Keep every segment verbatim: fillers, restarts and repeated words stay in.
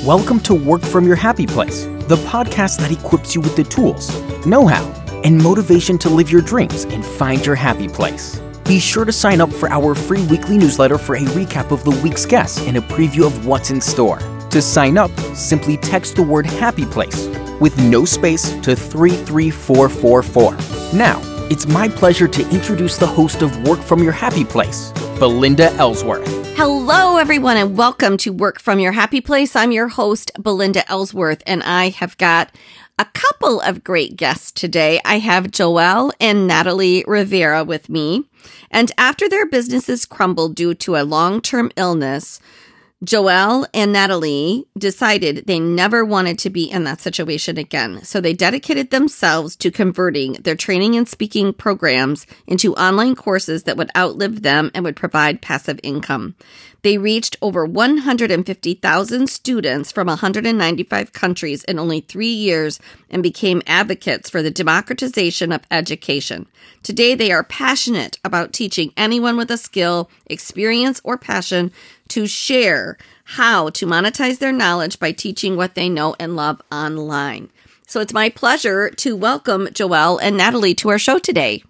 Welcome to Work From Your Happy Place, the podcast that equips you with the tools, know-how, and motivation to live your dreams and find your happy place. Be sure to sign up for our free weekly newsletter for a recap of the week's guests and a preview of what's in store. To sign up, simply text the word Happy Place with no space to three three four four four. Now, it's my pleasure to introduce the host of Work From Your Happy Place, Belinda Ellsworth. Hello, everyone, and welcome to Work From Your Happy Place. I'm your host, Belinda Ellsworth, and I have got a couple of great guests today. I have Joelle and Natalie Rivera with me, and after their businesses crumbled due to a long-term illness, Joelle and Natalie decided they never wanted to be in that situation again. So they dedicated themselves to converting their training and speaking programs into online courses that would outlive them and would provide passive income. They reached over one hundred fifty thousand students from one hundred ninety-five countries in only three years and became advocates for the democratization of education. Today, they are passionate about teaching anyone with a skill, experience, or passion to share how to monetize their knowledge by teaching what they know and love online. So it's my pleasure to welcome Joelle and Natalie to our show today.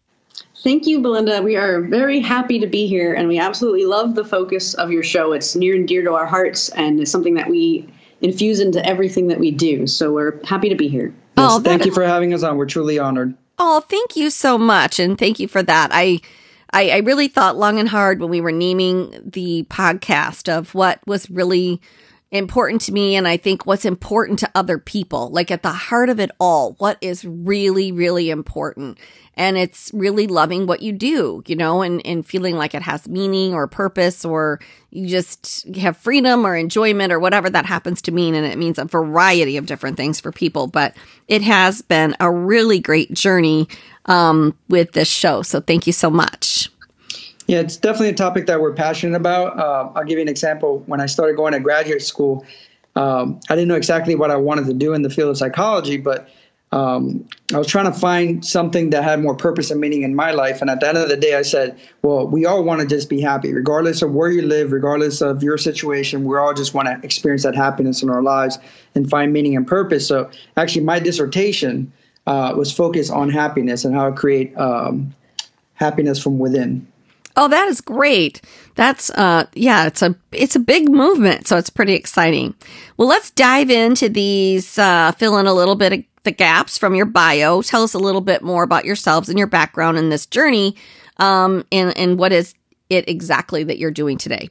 Thank you, Belinda. We are very happy to be here, and we absolutely love the focus of your show. It's near and dear to our hearts, and it's something that we infuse into everything that we do. So we're happy to be here. Yes, Oh, thank that- you for having us on. We're truly honored. Oh, thank you so much. And thank you for that. I, I, I really thought long and hard when we were naming the podcast of what was really important to me. And I think what's important to other people, like at the heart of it all, what is really, really important. And it's really loving what you do, you know, and, and feeling like it has meaning or purpose, or you just have freedom or enjoyment or whatever that happens to mean. And it means a variety of different things for people. But it has been a really great journey um, with this show. So thank you so much. Yeah, it's definitely a topic that we're passionate about. Uh, I'll give you an example. When I started going to graduate school, um, I didn't know exactly what I wanted to do in the field of psychology, but um, I was trying to find something that had more purpose and meaning in my life. And at the end of the day, I said, well, we all want to just be happy, regardless of where you live, regardless of your situation. We all just want to experience that happiness in our lives and find meaning and purpose. So actually, my dissertation uh, was focused on happiness and how to create um, happiness from within. Oh, that is great. That's, uh, yeah, it's a, it's a big movement. So it's pretty exciting. Well, let's dive into these, uh, fill in a little bit of the gaps from your bio. Tell us a little bit more about yourselves and your background in this journey. Um, and, and what is it exactly that you're doing today?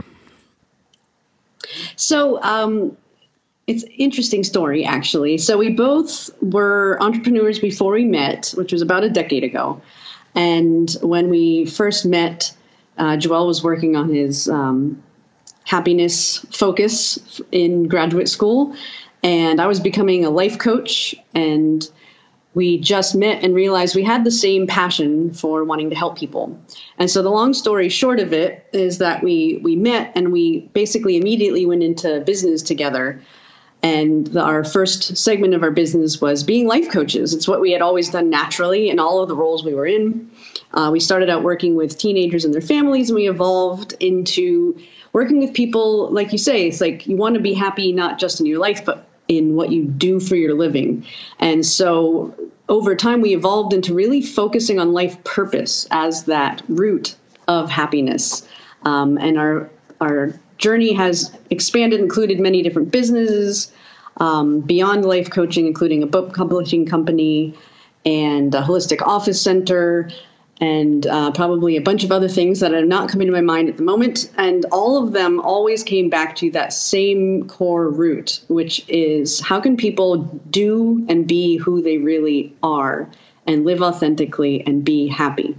So um, it's an interesting story, actually. So we both were entrepreneurs before we met, which was about a decade ago. And when we first met, Uh, Joelle was working on his um, happiness focus in graduate school, and I was becoming a life coach, and we just met and realized we had the same passion for wanting to help people. And so the long story short of it is that we, we met and we basically immediately went into business together. And the, our first segment of our business was being life coaches. It's what we had always done naturally in all of the roles we were in. Uh, we started out working with teenagers and their families, and we evolved into working with people, like you say, it's like you want to be happy not just in your life, but in what you do for your living. And so over time, we evolved into really focusing on life purpose as that root of happiness. Um, and our our journey has expanded, included many different businesses, um, beyond life coaching, including a book publishing company and a holistic office center, and uh, probably a bunch of other things that are not coming to my mind at the moment. And all of them always came back to that same core root, which is how can people do and be who they really are and live authentically and be happy?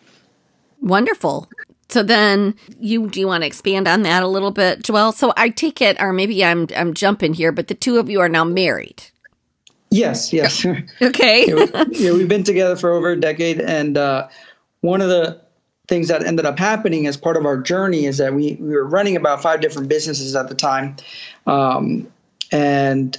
Wonderful. So then you, do you want to expand on that a little bit, Joelle? So I take it, or maybe I'm, I'm jumping here, but the two of you are now married. Yes, yes. Okay. yeah, we, yeah, we've been together for over a decade, and uh, one of the things that ended up happening as part of our journey is that we, we were running about five different businesses at the time. Um, and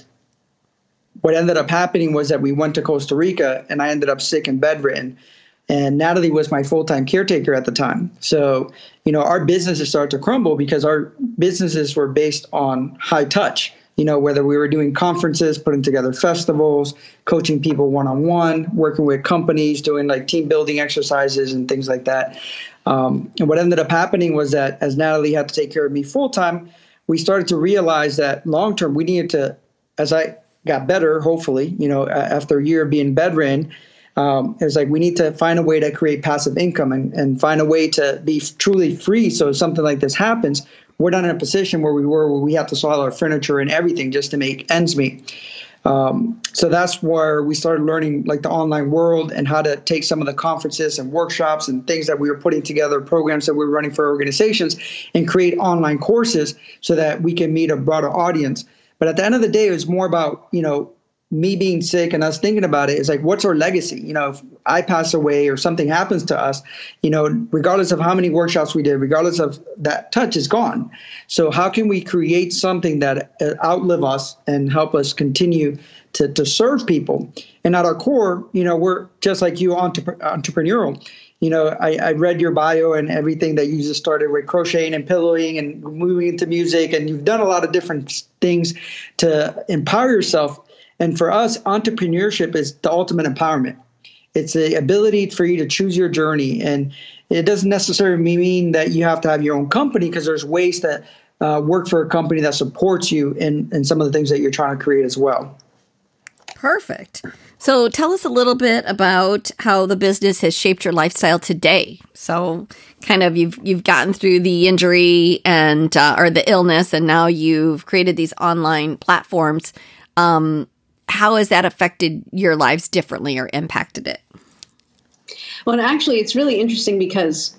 what ended up happening was that we went to Costa Rica, and I ended up sick and bedridden. And Natalie was my full-time caretaker at the time. So, you know, our businesses started to crumble because our businesses were based on high touch. You know, whether we were doing conferences, putting together festivals, coaching people one-on-one, working with companies, doing like team building exercises and things like that. Um, and what ended up happening was that as Natalie had to take care of me full-time, we started to realize that long-term we needed to, as I got better, hopefully, you know, after a year of being bedridden, um, it was like we need to find a way to create passive income and, and find a way to be truly free. So if something like this happens, we're not in a position where we were, where we have to sell our furniture and everything just to make ends meet. Um, so that's where we started learning like the online world and how to take some of the conferences and workshops and things that we were putting together, programs that we were running for organizations, and create online courses so that we can meet a broader audience. But at the end of the day, it was more about, you know, me being sick and us thinking about it. It's like, what's our legacy? You know, if I pass away or something happens to us, you know, regardless of how many workshops we did, regardless of that touch is gone. So how can we create something that outlive us and help us continue to, to serve people? And at our core, you know, we're just like you, entre- entrepreneurial. You know, I, I read your bio and everything that you just started with crocheting and pillowing and moving into music. And you've done a lot of different things to empower yourself. And for us, entrepreneurship is the ultimate empowerment. It's the ability for you to choose your journey. And it doesn't necessarily mean that you have to have your own company, because there's ways to uh, work for a company that supports you in, in some of the things that you're trying to create as well. Perfect. So tell us a little bit about how the business has shaped your lifestyle today. So kind of you've you've gotten through the injury and uh, or the illness, and now you've created these online platforms. Um, how has that affected your lives differently or impacted it? Well, actually, it's really interesting because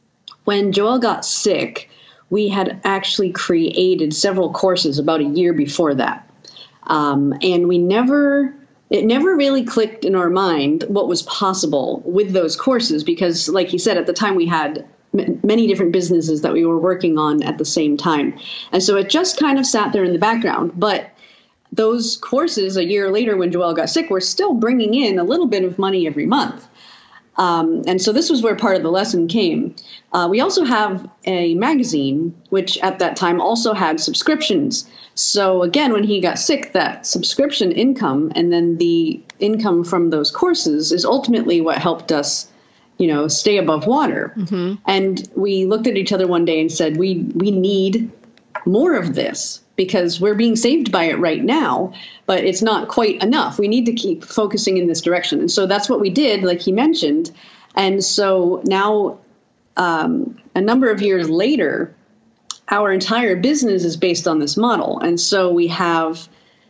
when Joelle got sick, we had actually created several courses about a year before that. Um, and we never, it never really clicked in our mind what was possible with those courses, because like you said, at the time we had m- many different businesses that we were working on at the same time. And so it just kind of sat there in the background. But those courses a year later, when Joelle got sick, were still bringing in a little bit of money every month. Um, and so this was where part of the lesson came. Uh, we also have a magazine, which at that time also had subscriptions. So again, when he got sick, that subscription income and then the income from those courses is ultimately what helped us, you know, stay above water. Mm-hmm. And we looked at each other one day and said, we we need more of this, because we're being saved by it right now, but it's not quite enough. We need to keep focusing in this direction. And so that's what we did, like he mentioned. And so now, um, a number of years later, our entire business is based on this model. And so we have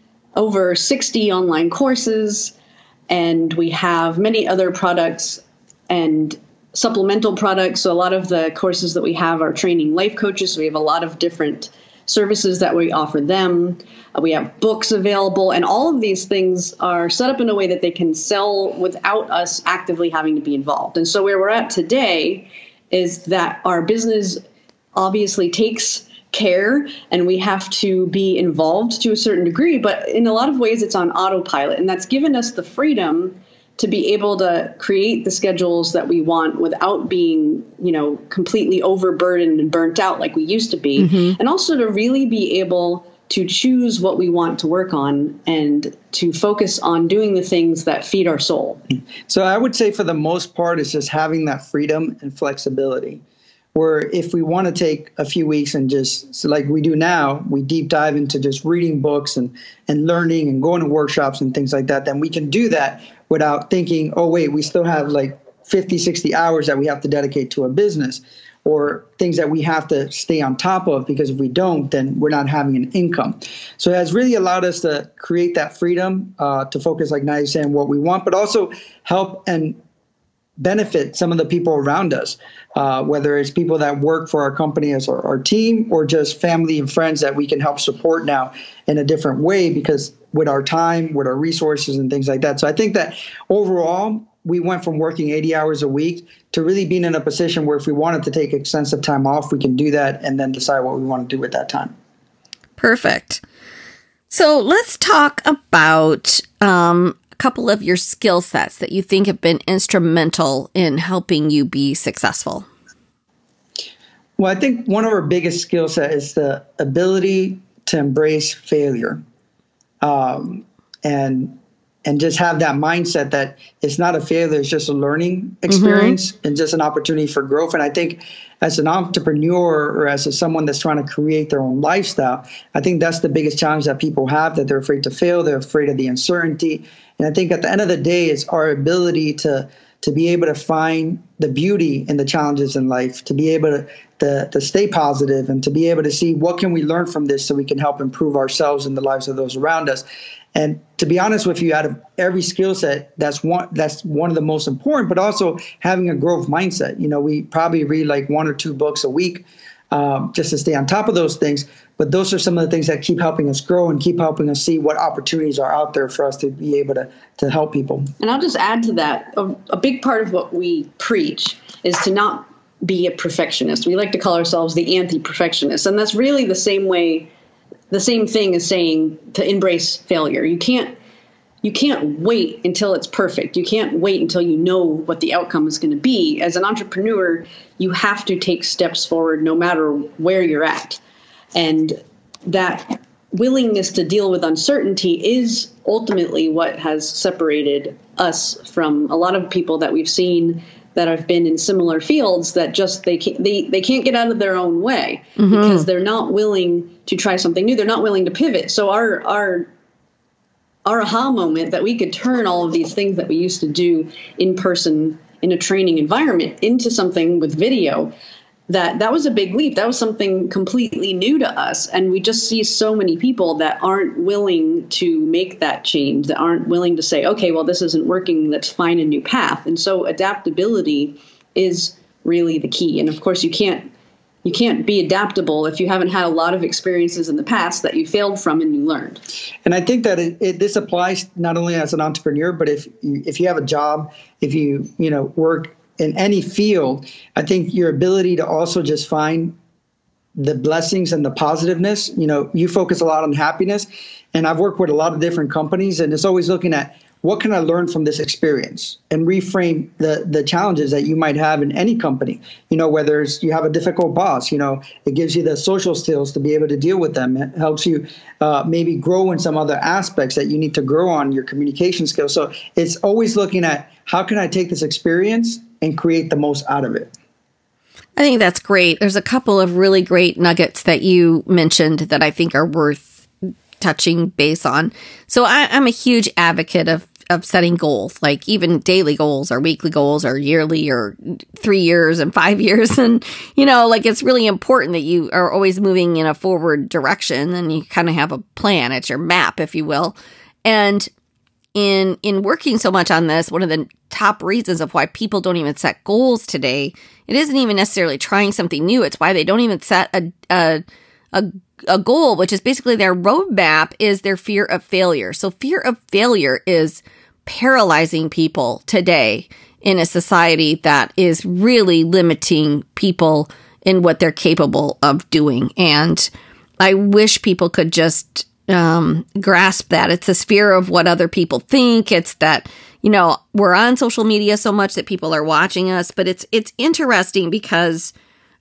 over sixty online courses, and we have many other products and supplemental products. So a lot of the courses that we have are training life coaches. So we have a lot of different services that we offer them. Uh, we have books available, and all of these things are set up in a way that they can sell without us actively having to be involved. And so where we're at today is that our business obviously takes care, and we have to be involved to a certain degree, but in a lot of ways it's on autopilot. And that's given us the freedom to be able to create the schedules that we want without being, you know, completely overburdened and burnt out like we used to be. Mm-hmm. And also to really be able to choose what we want to work on and to focus on doing the things that feed our soul. So I would say for the most part, it's just having that freedom and flexibility, where if we want to take a few weeks and just, so like we do now, we deep dive into just reading books and, and learning and going to workshops and things like that, then we can do that without thinking, oh, wait, we still have like fifty, sixty hours that we have to dedicate to a business, or things that we have to stay on top of, because if we don't, then we're not having an income. So it has really allowed us to create that freedom uh, to focus, like Nadia saying, what we want, but also help and benefit some of the people around us, uh, whether it's people that work for our company as our, our team, or just family and friends that we can help support now in a different way, because with our time, with our resources and things like that. So I think that overall, we went from working eighty hours a week to really being in a position where if we wanted to take extensive time off, we can do that and then decide what we want to do at that time. Perfect. So let's talk about um, a couple of your skill sets that you think have been instrumental in helping you be successful. Well, I think one of our biggest skill set is the ability to embrace failure, um, and and just have that mindset that it's not a failure, it's just a learning experience mm-hmm. and just an opportunity for growth. And I think as an entrepreneur or as a, someone that's trying to create their own lifestyle, I think that's the biggest challenge that people have, that they're afraid to fail, they're afraid of the uncertainty. And I think at the end of the day, it's our ability to to be able to find the beauty in the challenges in life, to be able to, to, to stay positive and to be able to see what can we learn from this so we can help improve ourselves and the lives of those around us. And to be honest with you, out of every skill set, that's one that's one of the most important, but also having a growth mindset. You know, we probably read like one or two books a week um, just to stay on top of those things. But those are some of the things that keep helping us grow and keep helping us see what opportunities are out there for us to be able to, to help people. And I'll just add to that, a, a big part of what we preach is to not be a perfectionist. We like to call ourselves the anti-perfectionist. And that's really the same way, the same thing as saying to embrace failure. You can't you can't wait until it's perfect. You can't wait until you know what the outcome is going to be. As an entrepreneur, you have to take steps forward no matter where you're at. And that willingness to deal with uncertainty is ultimately what has separated us from a lot of people that we've seen that have been in similar fields that just they can't, they, they can't get out of their own way mm-hmm. because they're not willing to try something new. They're not willing to pivot. So our our our aha moment that we could turn all of these things that we used to do in person in a training environment into something with video, that that was a big leap. That was something completely new to us. And we just see so many people that aren't willing to make that change, that aren't willing to say, okay, well, this isn't working. Let's find a new path. And so adaptability is really the key. And of course, you can't you can't be adaptable if you haven't had a lot of experiences in the past that you failed from and you learned. And I think that it, it, this applies not only as an entrepreneur, but if you, if you have a job, if you you know work in any field, I think your ability to also just find the blessings and the positiveness, you know, you focus a lot on happiness. And I've worked with a lot of different companies, and it's always looking at what can I learn from this experience and reframe the, the challenges that you might have in any company. You know, whether it's you have a difficult boss, you know, it gives you the social skills to be able to deal with them. It helps you uh, maybe grow in some other aspects that you need to grow on, your communication skills. So it's always looking at how can I take this experience and create the most out of it. I think that's great. There's a couple of really great nuggets that you mentioned that I think are worth touching base on. So I, I'm a huge advocate of of setting goals, like even daily goals or weekly goals or yearly or three years and five years. And, you know, like it's really important that you are always moving in a forward direction and you kind of have a plan. It's your map, if you will. And in in working so much on this, one of the top reasons of why people don't even set goals today, it isn't even necessarily trying something new. It's why they don't even set a a a, a goal, which is basically their roadmap, is their fear of failure. So fear of failure is paralyzing people today in a society that is really limiting people in what they're capable of doing. And I wish people could just um, grasp that. It's this fear of what other people think. It's that, you know, we're on social media so much that people are watching us, but it's, it's interesting because,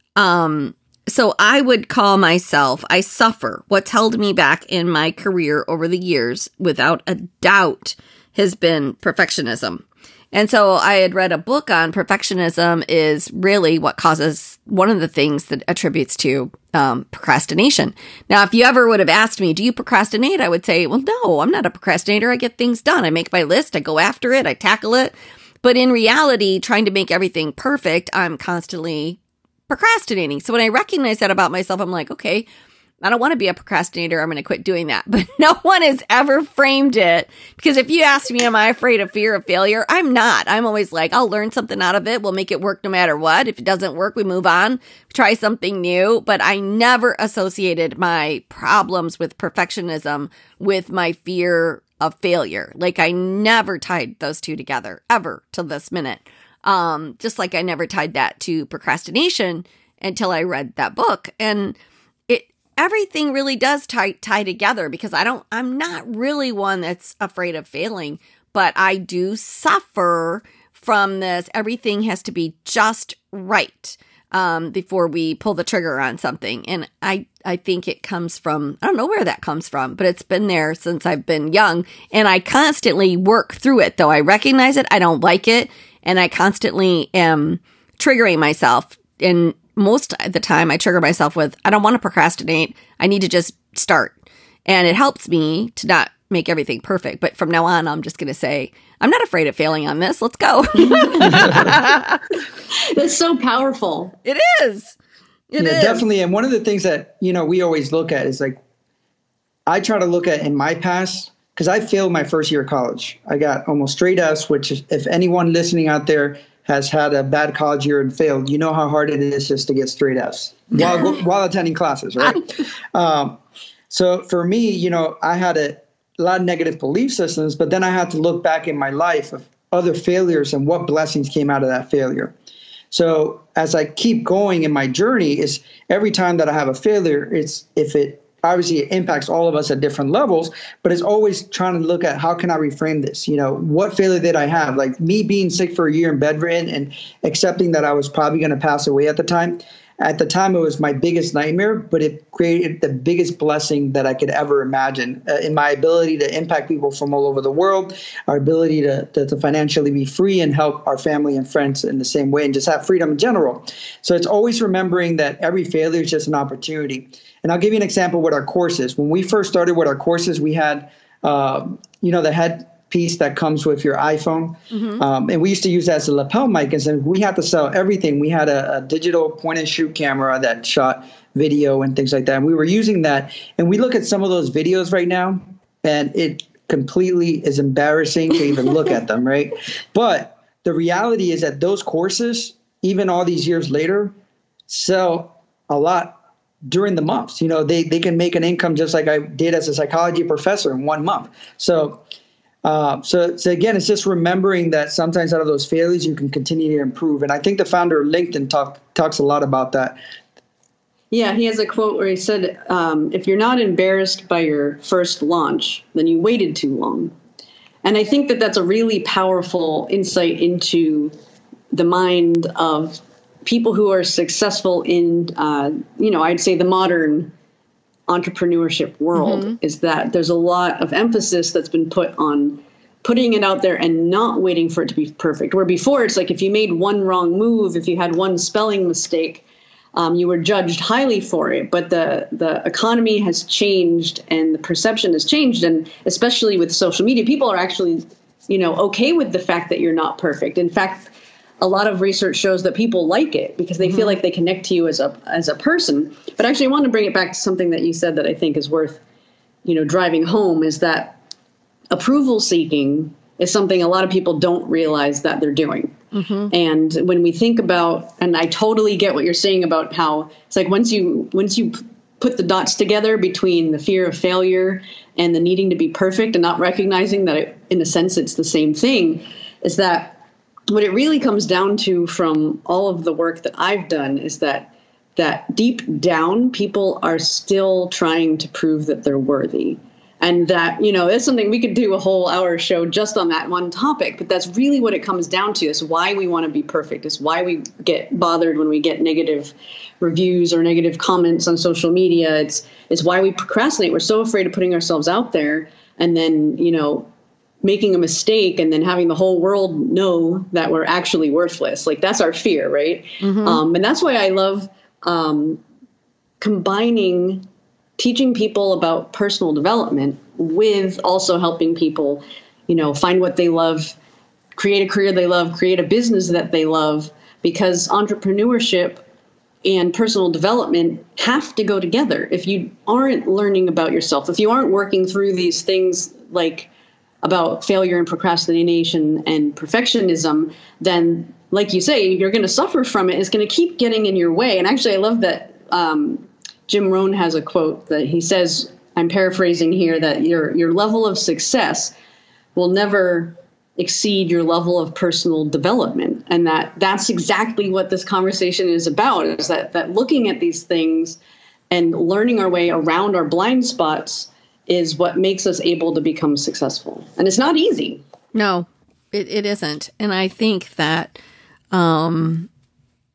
um, so I would call myself, I suffer. What's held me back in my career over the years, without a doubt, has been perfectionism. And so I had read a book on perfectionism is really what causes one of the things that attributes to um, procrastination. Now, if you ever would have asked me, do you procrastinate? I would say, well, no, I'm not a procrastinator. I get things done. I make my list. I go after it. I tackle it. But in reality, trying to make everything perfect, I'm constantly procrastinating. So when I recognize that about myself, I'm like, okay, I don't want to be a procrastinator. I'm going to quit doing that. But no one has ever framed it, because if you ask me, am I afraid of fear of failure? I'm not. I'm always like, I'll learn something out of it. We'll make it work no matter what. If it doesn't work, we move on, try something new. But I never associated my problems with perfectionism with my fear of failure. Like I never tied those two together ever till this minute. Um, just like I never tied that to procrastination until I read that book. And everything really does tie tie together, because I don't, I'm not really one that's afraid of failing, but I do suffer from this. Everything has to be just right. um, before we pull the trigger on something. And I, I think it comes from, I don't know where that comes from, but it's been there since I've been young. And I constantly work through it, though I recognize it. I don't like it. And I constantly am triggering myself. And most of the time I trigger myself with, I don't want to procrastinate. I need to just start. And it helps me to not make everything perfect. But from now on, I'm just going to say, I'm not afraid of failing on this. Let's go. That's so powerful. It is. It yeah, is. Definitely. And one of the things that, you know, we always look at is like, I try to look at in my past, because I failed my first year of college. I got almost straight F's, which is, if anyone listening out there has had a bad college year and failed, you know how hard it is just to get straight F's while, while attending classes, right? um, so for me, you know, I had a, a lot of negative belief systems, but then I had to look back in my life of other failures and what blessings came out of that failure. So as I keep going in my journey, is every time that I have a failure, it's if it obviously it impacts all of us at different levels, but it's always trying to look at how can I reframe this? You know, what failure did I have? Like me being sick for a year and bedridden and accepting that I was probably going to pass away at the time. At the time, it was my biggest nightmare, but it created the biggest blessing that I could ever imagine uh, in my ability to impact people from all over the world, our ability to, to, to financially be free and help our family and friends in the same way and just have freedom in general. So it's always remembering that every failure is just an opportunity. And I'll give you an example with our courses. When we first started with our courses, we had, uh, you know, the head piece that comes with your iPhone. Mm-hmm. Um, and we used to use that as a lapel mic. And so we had to sell everything. We had a, a digital point and shoot camera that shot video and things like that. And we were using that. And we look at some of those videos right now, and it completely is embarrassing to even look at them, right? But the reality is that those courses, even all these years later, sell a lot during the months. You know, they, they can make an income just like I did as a psychology professor in one month. So Uh, so, so again, it's just remembering that sometimes out of those failures, you can continue to improve. And I think the founder of LinkedIn talk, talks a lot about that. Yeah, he has a quote where he said, um, if you're not embarrassed by your first launch, then you waited too long. And I think that that's a really powerful insight into the mind of people who are successful in, uh, you know, I'd say the modern entrepreneurship world, mm-hmm. is that there's a lot of emphasis that's been put on putting it out there and not waiting for it to be perfect. Where before it's like if you made one wrong move, if you had one spelling mistake, um, you were judged highly for it. But the, the economy has changed and the perception has changed. And especially with social media, people are actually, you know, okay with the fact that you're not perfect. In fact, a lot of research shows that people like it because they mm-hmm. feel like they connect to you as a as a person. But actually, I want to bring it back to something that you said that I think is worth, you know, driving home, is that approval seeking is something a lot of people don't realize that they're doing. Mm-hmm. And when we think about, and I totally get what you're saying about how it's like once you once you put the dots together between the fear of failure and the needing to be perfect and not recognizing that it, in a sense it's the same thing, is that what it really comes down to from all of the work that I've done is that that deep down, people are still trying to prove that they're worthy. And that, you know, it's something we could do a whole hour show just on that one topic. But that's really what it comes down to. It's why we want to be perfect. It's why we get bothered when we get negative reviews or negative comments on social media. It's, it's why we procrastinate. We're so afraid of putting ourselves out there and then, you know, making a mistake and then having the whole world know that we're actually worthless. Like that's our fear, right? Mm-hmm. Um, and that's why I love um, combining teaching people about personal development with also helping people, you know, find what they love, create a career they love, create a business that they love, because entrepreneurship and personal development have to go together. If you aren't learning about yourself, if you aren't working through these things like about failure and procrastination and perfectionism, then like you say, you're going to suffer from it. It's going to keep getting in your way. And actually, I love that um, Jim Rohn has a quote that he says, I'm paraphrasing here, that your your level of success will never exceed your level of personal development. And that that's exactly what this conversation is about, is that that looking at these things and learning our way around our blind spots is what makes us able to become successful. And it's not easy. No, it, it isn't. And I think that um,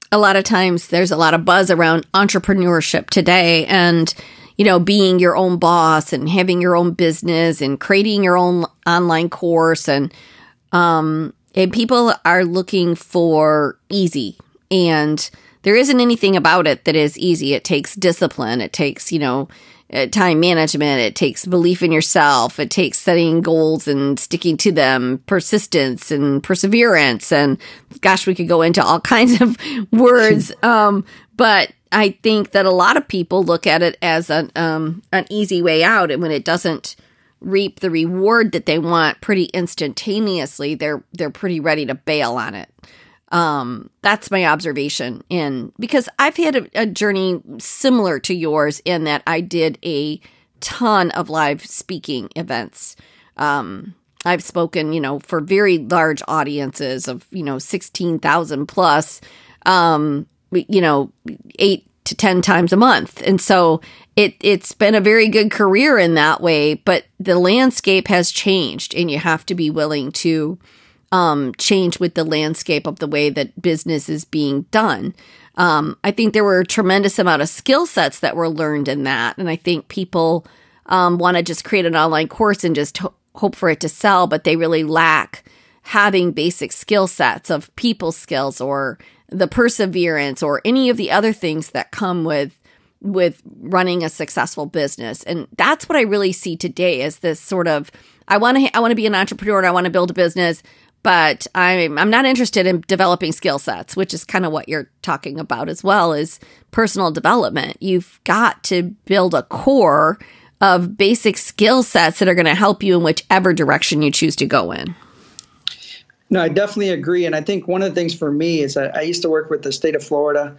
a lot of times there's a lot of buzz around entrepreneurship today, and, you know, being your own boss and having your own business and creating your own online course. And, um, and people are looking for easy, and there isn't anything about it that is easy. It takes discipline. It takes, you know, time management. It takes belief in yourself. It takes setting goals and sticking to them, persistence and perseverance. And gosh, we could go into all kinds of words. Um, but I think that a lot of people look at it as an, um, an easy way out. And when it doesn't reap the reward that they want pretty instantaneously, they're, they're pretty ready to bail on it. Um, that's my observation. In because I've had a, a journey similar to yours in that I did a ton of live speaking events. Um, I've spoken, you know, for very large audiences of, you know, sixteen thousand plus, um, you know, eight to ten times a month. And so it, it's been a very good career in that way, but the landscape has changed, and you have to be willing to Um, change with the landscape of the way that business is being done. Um, I think there were a tremendous amount of skill sets that were learned in that. And I think people um, want to just create an online course and just ho- hope for it to sell, but they really lack having basic skill sets of people skills or the perseverance or any of the other things that come with with running a successful business. And that's what I really see today is this sort of, I want to I want to be an entrepreneur and I want to build a business, but I'm I'm not interested in developing skill sets, which is kind of what you're talking about as well, is personal development. You've got to build a core of basic skill sets that are going to help you in whichever direction you choose to go in. No, I definitely agree. And I think one of the things for me is that I used to work with the state of Florida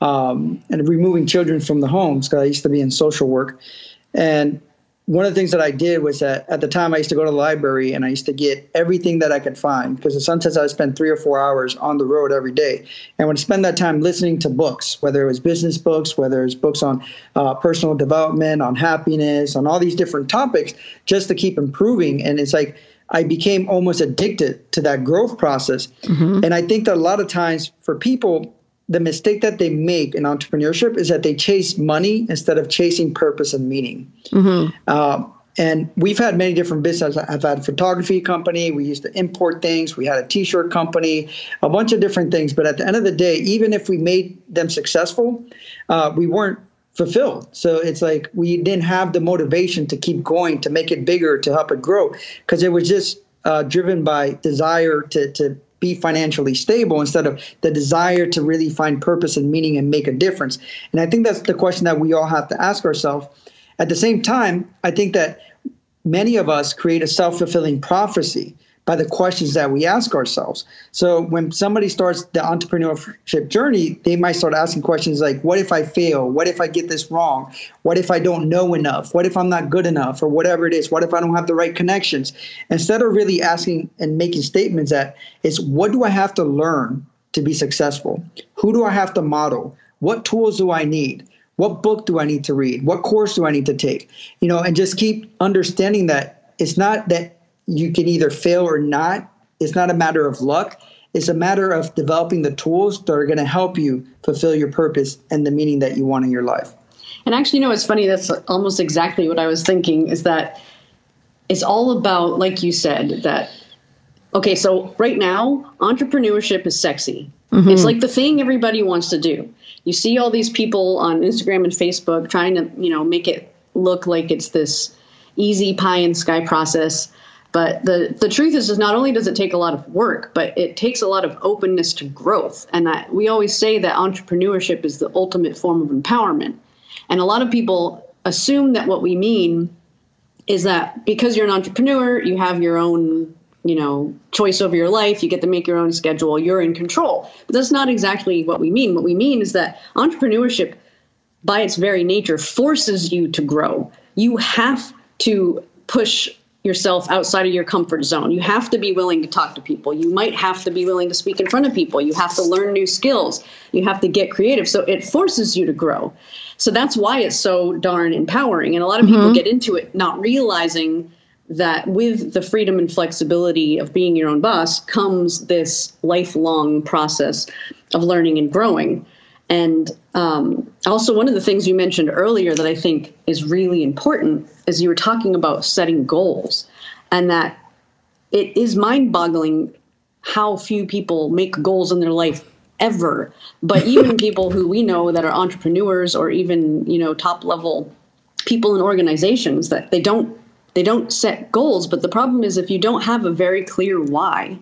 um, and removing children from the homes, because I used to be in social work. And one of the things that I did was that at the time I used to go to the library and I used to get everything that I could find, because sometimes I would spend three or four hours on the road every day. And I would spend that time listening to books, whether it was business books, whether it was books on uh, personal development, on happiness, on all these different topics, just to keep improving. And it's like I became almost addicted to that growth process. Mm-hmm. And I think that a lot of times for people, the mistake that they make in entrepreneurship is that they chase money instead of chasing purpose and meaning. Mm-hmm. Uh, and we've had many different businesses. I've had a photography company. We used to import things. We had a T-shirt company, a bunch of different things. But at the end of the day, even if we made them successful, uh, we weren't fulfilled. So it's like we didn't have the motivation to keep going, to make it bigger, to help it grow, because it was just uh, driven by desire to to be financially stable instead of the desire to really find purpose and meaning and make a difference. And I think that's the question that we all have to ask ourselves. At the same time, I think that many of us create a self-fulfilling prophecy by the questions that we ask ourselves. So when somebody starts the entrepreneurship journey, they might start asking questions like, what if I fail? What if I get this wrong? What if I don't know enough? What if I'm not good enough? Or whatever it is. What if I don't have the right connections? Instead of really asking and making statements that is, what do I have to learn to be successful? Who do I have to model? What tools do I need? What book do I need to read? What course do I need to take? You know, and just keep understanding that it's not that you can either fail or not. It's not a matter of luck. It's a matter of developing the tools that are going to help you fulfill your purpose and the meaning that you want in your life. And actually, you know, it's funny. That's almost exactly what I was thinking, is that it's all about, like you said, that, okay, so right now, entrepreneurship is sexy. Mm-hmm. It's like the thing everybody wants to do. You see all these people on Instagram and Facebook trying to, you know, make it look like it's this easy pie in the sky process. But the, the truth is, is not only does it take a lot of work, but it takes a lot of openness to growth. And that we always say that entrepreneurship is the ultimate form of empowerment. And a lot of people assume that what we mean is that because you're an entrepreneur, you have your own, you know, choice over your life, you get to make your own schedule, you're in control. But that's not exactly what we mean. What we mean is that entrepreneurship, by its very nature, forces you to grow. You have to push yourself outside of your comfort zone. You have to be willing to talk to people. You might have to be willing to speak in front of people. You have to learn new skills. You have to get creative. So it forces you to grow. So that's why it's so darn empowering. And a lot of mm-hmm. people get into it not realizing that with the freedom and flexibility of being your own boss comes this lifelong process of learning and growing. And um, also one of the things you mentioned earlier that I think is really important is you were talking about setting goals, and that it is mind-boggling how few people make goals in their life ever. But even people who we know that are entrepreneurs or even, you know, top level people in organizations, that they don't they don't set goals. But the problem is, if you don't have a very clear why,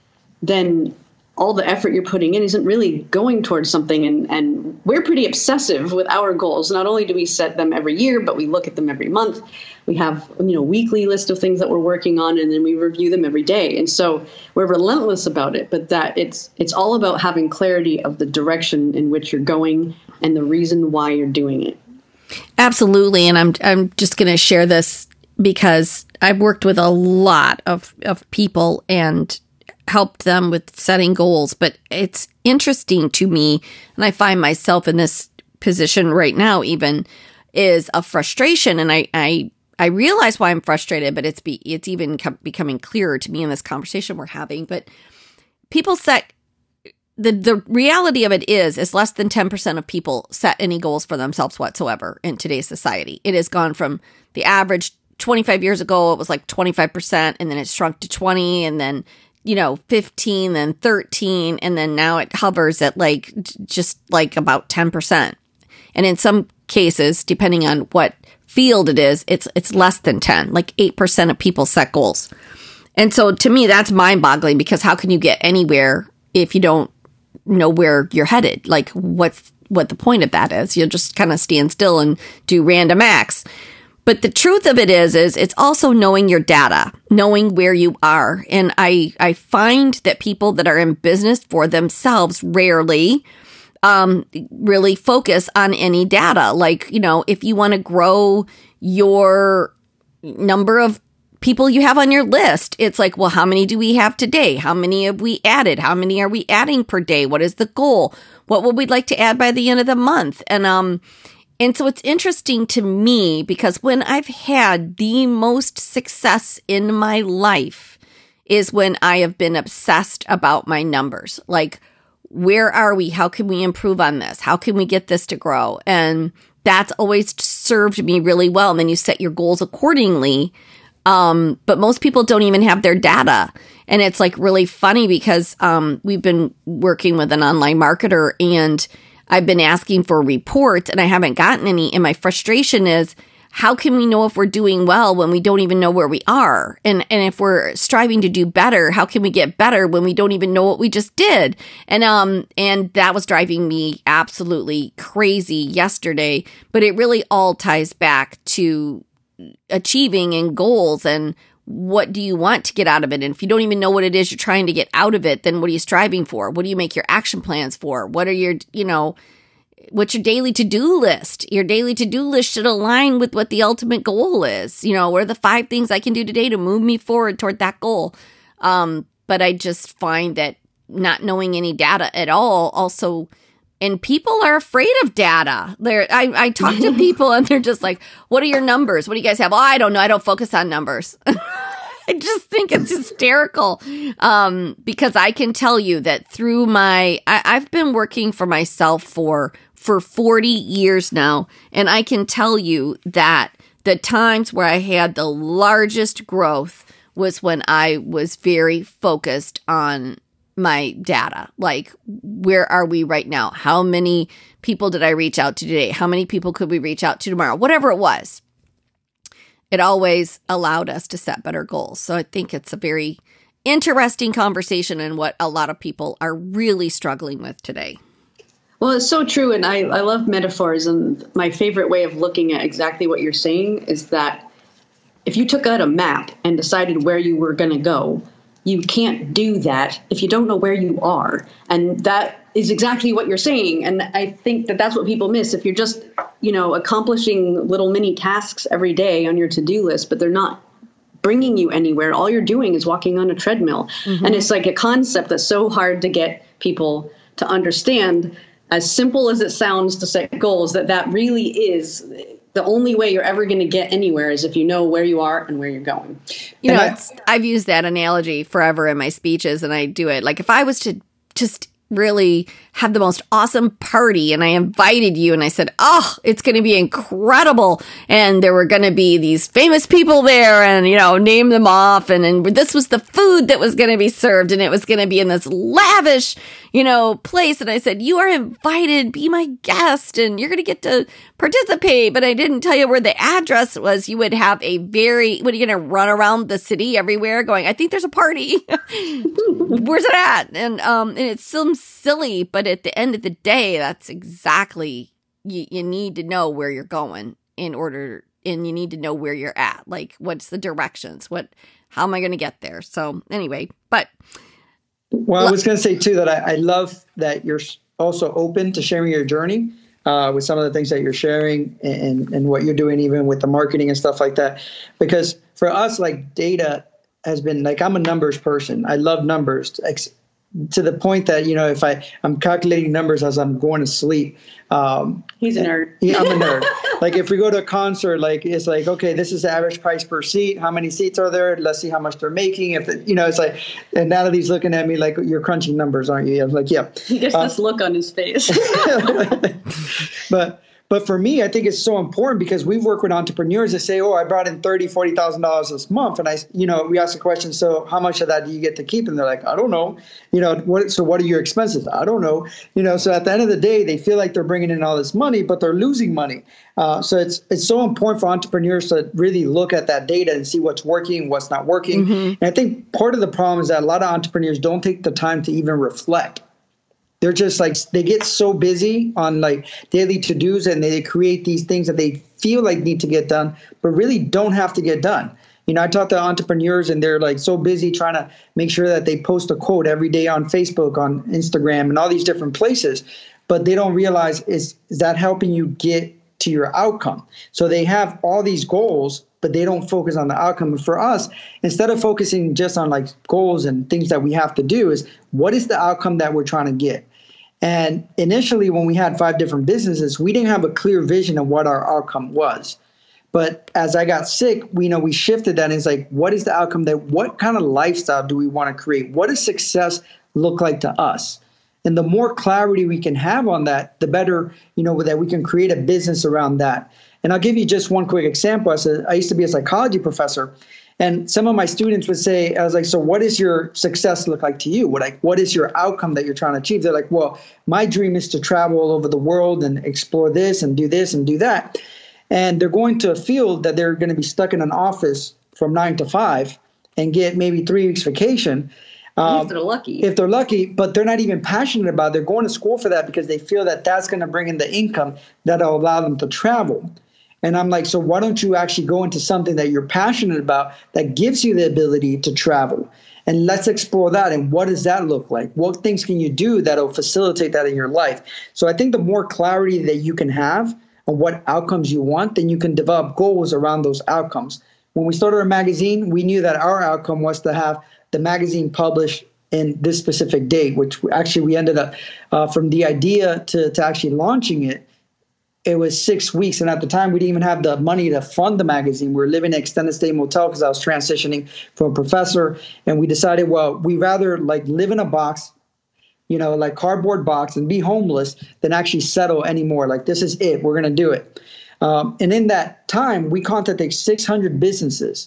then all the effort you're putting in isn't really going towards something. And, and we're pretty obsessive with our goals. Not only do we set them every year, but we look at them every month. We have, you know, weekly list of things that we're working on, and then we review them every day. And so we're relentless about it, but that it's it's all about having clarity of the direction in which you're going and the reason why you're doing it. Absolutely. And I'm I'm just going to share this because I've worked with a lot of, of people and helped them with setting goals. But it's interesting to me, and I find myself in this position right now even, is a frustration. And I I, I realize why I'm frustrated, but it's be, it's even com- becoming clearer to me in this conversation we're having. But people set, the, the reality of it is, is less than ten percent of people set any goals for themselves whatsoever in today's society. It has gone from the average twenty-five years ago, it was like twenty-five percent, and then it shrunk to twenty, and then you know, fifteen, then thirteen, and then now it hovers at like just like about ten percent. And in some cases, depending on what field it is, it's it's less than ten, like eight percent of people set goals. And so to me, that's mind-boggling, because how can you get anywhere if you don't know where you're headed? Like what's what the point of that is? You'll just kind of stand still and do random acts. But the truth of it is, is it's also knowing your data, knowing where you are. And I, I find that people that are in business for themselves rarely um, really focus on any data. Like, you know, if you want to grow your number of people you have on your list, it's like, well, how many do we have today? How many have we added? How many are we adding per day? What is the goal? What would we like to add by the end of the month? And, um, And so it's interesting to me because when I've had the most success in my life is when I have been obsessed about my numbers. Like, where are we? How can we improve on this? How can we get this to grow? And that's always served me really well. And then you set your goals accordingly. Um, but most people don't even have their data. And it's like really funny because um, we've been working with an online marketer, and I've been asking for reports and I haven't gotten any. And my frustration is, how can we know if we're doing well when we don't even know where we are? And and if we're striving to do better, how can we get better when we don't even know what we just did? And um and that was driving me absolutely crazy yesterday. But it really all ties back to achieving and goals, and what do you want to get out of it? And if you don't even know what it is you're trying to get out of it, then what are you striving for? What do you make your action plans for? What are your, you know, what's your daily to-do list? Your daily to-do list should align with what the ultimate goal is. You know, what are the five things I can do today to move me forward toward that goal? Um, but I just find that not knowing any data at all also, and people are afraid of data. They're, I, I talk to people and they're just like, what are your numbers? What do you guys have? Oh, I don't know. I don't focus on numbers. I just think it's hysterical um, because I can tell you that through my, I, I've been working for myself for, for forty years now. And I can tell you that the times where I had the largest growth was when I was very focused on my data. Like, where are we right now? How many people did I reach out to today? How many people could we reach out to tomorrow? Whatever it was, it always allowed us to set better goals. So I think it's a very interesting conversation and what a lot of people are really struggling with today. Well, it's so true. And I, I love metaphors. And my favorite way of looking at exactly what you're saying is that if you took out a map and decided where you were going to go, you can't do that if you don't know where you are. And that is exactly what you're saying. And I think that that's what people miss. If you're just, you know, accomplishing little mini tasks every day on your to-do list, but they're not bringing you anywhere, all you're doing is walking on a treadmill. Mm-hmm. And it's like a concept that's so hard to get people to understand, as simple as it sounds to set goals, that that really is the only way you're ever going to get anywhere is if you know where you are and where you're going. You know, it's, I've used that analogy forever in my speeches, and I do it. Like if I was to just really have the most awesome party and I invited you and I said, oh, it's going to be incredible. And there were going to be these famous people there and, you know, name them off. And, and this was the food that was going to be served. And it was going to be in this lavish, you know, place. And I said, you are invited, be my guest and you're going to get to participate. But I didn't tell you where the address was. You would have a very, what are you going to run around the city everywhere going, I think there's a party. Where's it at? And, um, and it seems silly, but at the end of the day, that's exactly, you, you need to know where you're going in order, and you need to know where you're at. Like, what's the directions? What, how am I going to get there? So anyway, but. Well, I was going to say too, that I, I love that you're also open to sharing your journey uh, with some of the things that you're sharing and, and what you're doing, even with the marketing and stuff like that. Because for us, like data has been like, I'm a numbers person. I love numbers. To the point that, you know, if I, I'm calculating numbers as I'm going to sleep. Um, He's a nerd. Yeah, I'm a nerd. Like if we go to a concert, like it's like, okay, this is the average price per seat. How many seats are there? Let's see how much they're making. If it, you know, it's like, and Natalie's looking at me like, you're crunching numbers, aren't you? I was like, yeah. He gets uh, this look on his face. But But for me, I think it's so important because we've worked with entrepreneurs that say, oh, I brought in thirty thousand dollars, forty thousand dollars this month. And I, you know, we ask the question, so how much of that do you get to keep? And they're like, I don't know. You know, what, so what are your expenses? I don't know. You know, so at the end of the day, they feel like they're bringing in all this money, but they're losing money. Uh, so it's it's so important for entrepreneurs to really look at that data and see what's working, what's not working. Mm-hmm. And I think part of the problem is that a lot of entrepreneurs don't take the time to even reflect. They're just like, they get so busy on like daily to-dos and they create these things that they feel like need to get done, but really don't have to get done. You know, I talk to entrepreneurs and they're like so busy trying to make sure that they post a quote every day on Facebook, on Instagram, and all these different places, but they don't realize is, is that helping you get to your outcome? So they have all these goals, but they don't focus on the outcome. And for us, instead of focusing just on like goals and things that we have to do, is what is the outcome that we're trying to get? And initially, when we had five different businesses, we didn't have a clear vision of what our outcome was. But as I got sick, we you know we shifted that. And it's like, what is the outcome that, what kind of lifestyle do we want to create? What does success look like to us? And the more clarity we can have on that, the better, you know, that we can create a business around that. And I'll give you just one quick example. I said, I used to be a psychology professor. And some of my students would say, I was like, so what does your success look like to you? What, like, what is your outcome that you're trying to achieve? They're like, well, my dream is to travel all over the world and explore this and do this and do that. And they're going to a field that they're going to be stuck in an office from nine to five and get maybe three weeks vacation. Um, if they're lucky. If they're lucky, but they're not even passionate about it. They're going to school for that because they feel that that's going to bring in the income that'll allow them to travel. And I'm like, so why don't you actually go into something that you're passionate about that gives you the ability to travel? And let's explore that. And what does that look like? What things can you do that'll facilitate that in your life? So I think the more clarity that you can have on what outcomes you want, then you can develop goals around those outcomes. When we started our magazine, we knew that our outcome was to have the magazine published in this specific date, which actually we ended up uh, from the idea to, to actually launching it. It was six weeks. And at the time, we didn't even have the money to fund the magazine. We were living in an extended stay motel because I was transitioning from a professor. And we decided, well, we rather like live in a box, you know, like cardboard box and be homeless than actually settle anymore. Like, this is it. We're going to do it. Um, and in that time, we contacted six hundred businesses.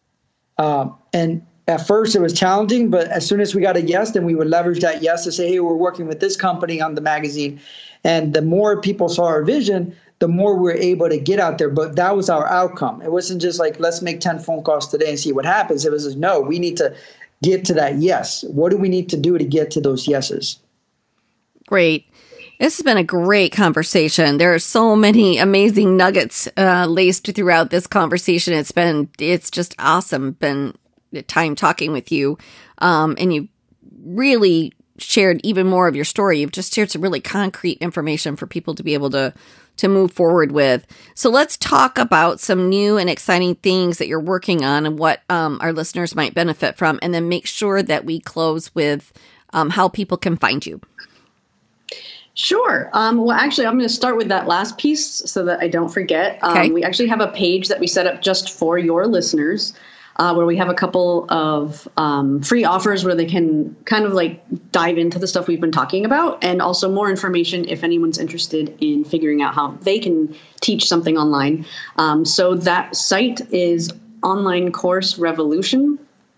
Uh, and at first, it was challenging. But as soon as we got a yes, then we would leverage that yes to say, hey, we're working with this company on the magazine. And the more people saw our vision, the more we were able to get out there. But that was our outcome. It wasn't just like, let's make ten phone calls today and see what happens. It was just, no, we need to get to that yes. What do we need to do to get to those yeses? Great. This has been a great conversation. There are so many amazing nuggets uh, laced throughout this conversation. It's been, it's just awesome. Been time talking with you. Um, and you really shared even more of your story. You've just shared some really concrete information for people to be able to to move forward with. So let's talk about some new and exciting things that you're working on and what um, our listeners might benefit from, and then make sure that we close with um, how people can find you. Sure. Um, well, actually, I'm going to start with that last piece so that I don't forget. Okay. Um, we actually have a page that we set up just for your listeners, uh, where we have a couple of um, free offers where they can kind of like dive into the stuff we've been talking about, and also more information if anyone's interested in figuring out how they can teach something online. Um, so that site is online course revolution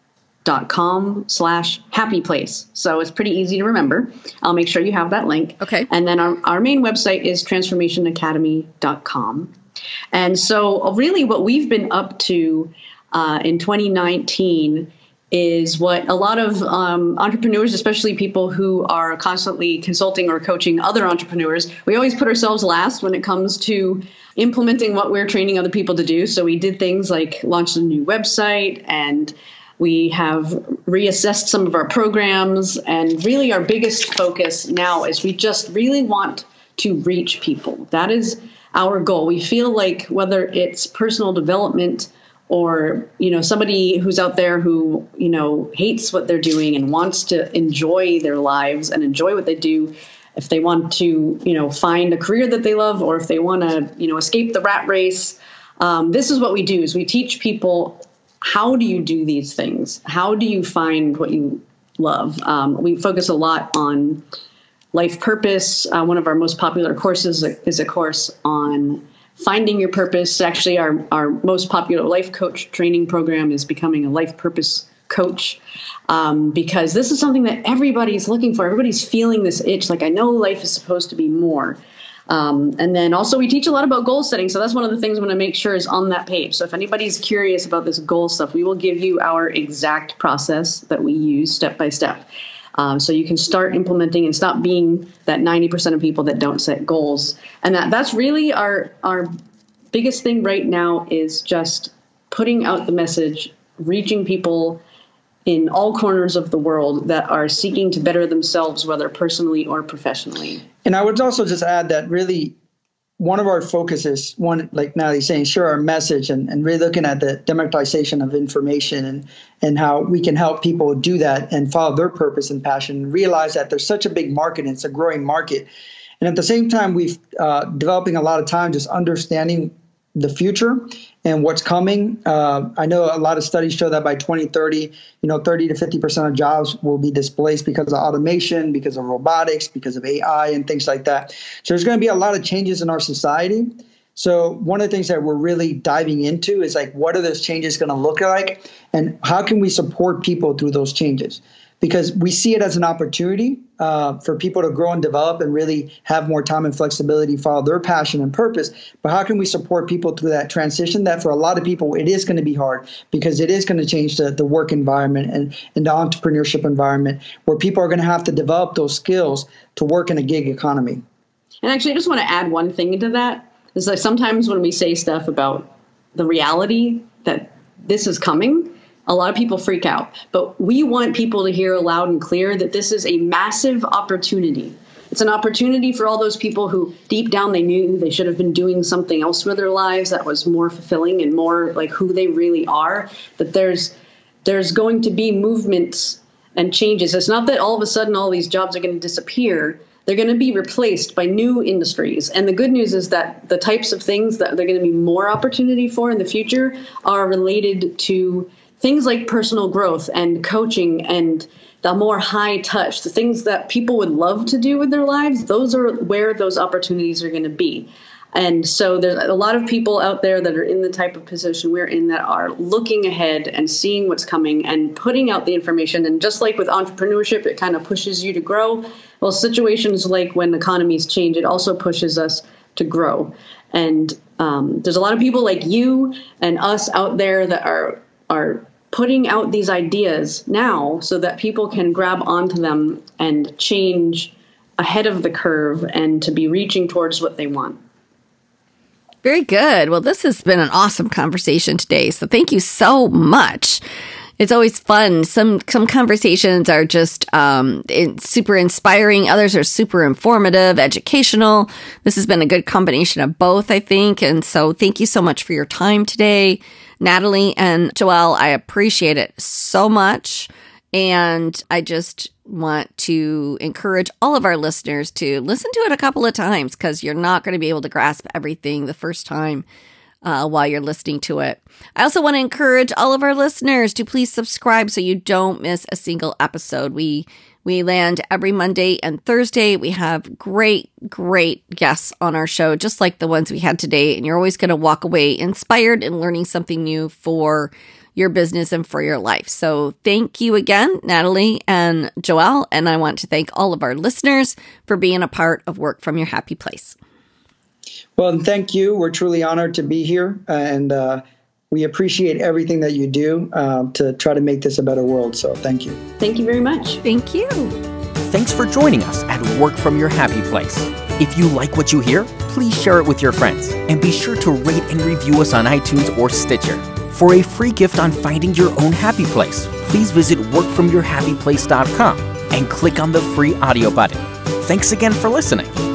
dot com slash happy place. So it's pretty easy to remember. I'll make sure you have that link. Okay. And then our, our main website is transformation academy dot com. And so really what we've been up to uh, in twenty nineteen is what a lot of um, entrepreneurs, especially people who are constantly consulting or coaching other entrepreneurs, we always put ourselves last when it comes to implementing what we're training other people to do. So we did things like launched a new website, and we have reassessed some of our programs, and really our biggest focus now is we just really want to reach people. That is our goal. We feel like whether it's personal development or, you know, somebody who's out there who, you know, hates what they're doing and wants to enjoy their lives and enjoy what they do, if they want to, you know, find a career that they love, or if they want to, you know, escape the rat race, um, this is what we do is we teach people, how do you do these things? How do you find what you love? Um, we focus a lot on life purpose. Uh, one of our most popular courses is a course on finding your purpose. Actually, our, our most popular life coach training program is becoming a life purpose coach, um, because this is something that everybody's looking for. Everybody's feeling this itch. Like, I know life is supposed to be more. Um, and then also we teach a lot about goal setting. So that's one of the things I'm going to make sure is on that page. So if anybody's curious about this goal stuff, we will give you our exact process that we use step by step. Um, so you can start implementing and stop being that ninety percent of people that don't set goals. And that that's really our, our biggest thing right now is just putting out the message, reaching people in all corners of the world that are seeking to better themselves, whether personally or professionally. And I would also just add that really one of our focuses, one, like Natalie's saying, share our message and, and really looking at the democratization of information and, and how we can help people do that and follow their purpose and passion and realize that there's such a big market and it's a growing market. And at the same time, we've uh, developing a lot of time just understanding the future and what's coming. Uh, I know a lot of studies show that by twenty thirty, you know, thirty to fifty percent of jobs will be displaced because of automation, because of robotics, because of A I and things like that. So there's going to be a lot of changes in our society. So one of the things that we're really diving into is like, what are those changes going to look like? And how can we support people through those changes? Because we see it as an opportunity uh, for people to grow and develop and really have more time and flexibility, follow their passion and purpose. But how can we support people through that transition that for a lot of people, it is going to be hard because it is going to change the, the work environment and, and the entrepreneurship environment where people are going to have to develop those skills to work in a gig economy. And actually, I just want to add one thing into that. Is that sometimes when we say stuff about the reality that this is coming, a lot of people freak out, but we want people to hear loud and clear that this is a massive opportunity. It's an opportunity for all those people who deep down they knew they should have been doing something else with their lives that was more fulfilling and more like who they really are, that there's there's going to be movements and changes. It's not that all of a sudden all these jobs are going to disappear. They're going to be replaced by new industries. And the good news is that the types of things that they're going to be more opportunity for in the future are related to things like personal growth and coaching and the more high touch, the things that people would love to do with their lives, those are where those opportunities are going to be. And so there's a lot of people out there that are in the type of position we're in that are looking ahead and seeing what's coming and putting out the information. And just like with entrepreneurship, it kind of pushes you to grow. Well, situations like when economies change, it also pushes us to grow. And um, there's a lot of people like you and us out there that are are putting out these ideas now so that people can grab onto them and change ahead of the curve and to be reaching towards what they want. Very good. Well, this has been an awesome conversation today. So thank you so much. It's always fun. Some some conversations are just um, super inspiring. Others are super informative, educational. This has been a good combination of both, I think. And so thank you so much for your time today, Natalie and Joelle. I appreciate it so much. And I just want to encourage all of our listeners to listen to it a couple of times, because you're not going to be able to grasp everything the first time uh, while you're listening to it. I also want to encourage all of our listeners to please subscribe so you don't miss a single episode. We we land every Monday and Thursday. We have great, great guests on our show, just like the ones we had today. And you're always going to walk away inspired and learning something new for your business and for your life. So thank you again, Natalie and Joelle. And I want to thank all of our listeners for being a part of Work from Your Happy Place. Well, and thank you. We're truly honored to be here. And uh, we appreciate everything that you do uh, to try to make this a better world. So thank you. Thank you very much. Thank you. Thanks for joining us at Work from Your Happy Place. If you like what you hear, please share it with your friends. And be sure to rate and review us on iTunes or Stitcher. For a free gift on finding your own happy place, please visit work from your happy place dot com and click on the free audio button. Thanks again for listening.